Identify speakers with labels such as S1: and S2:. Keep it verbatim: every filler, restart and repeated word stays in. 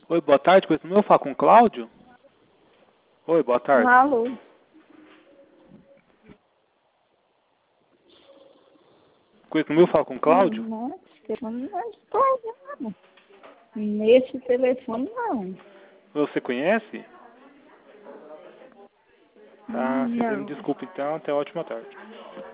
S1: Oi, boa tarde. Coisa meu, falar com o Cláudio? Oi, boa tarde.
S2: Alô?
S1: Coisa meu, falar com o Cláudio?
S2: Não, esse telefone não está não. Nesse telefone não.
S1: Você conhece? Tá, você me
S2: Não.
S1: desculpa então, até ótima tarde.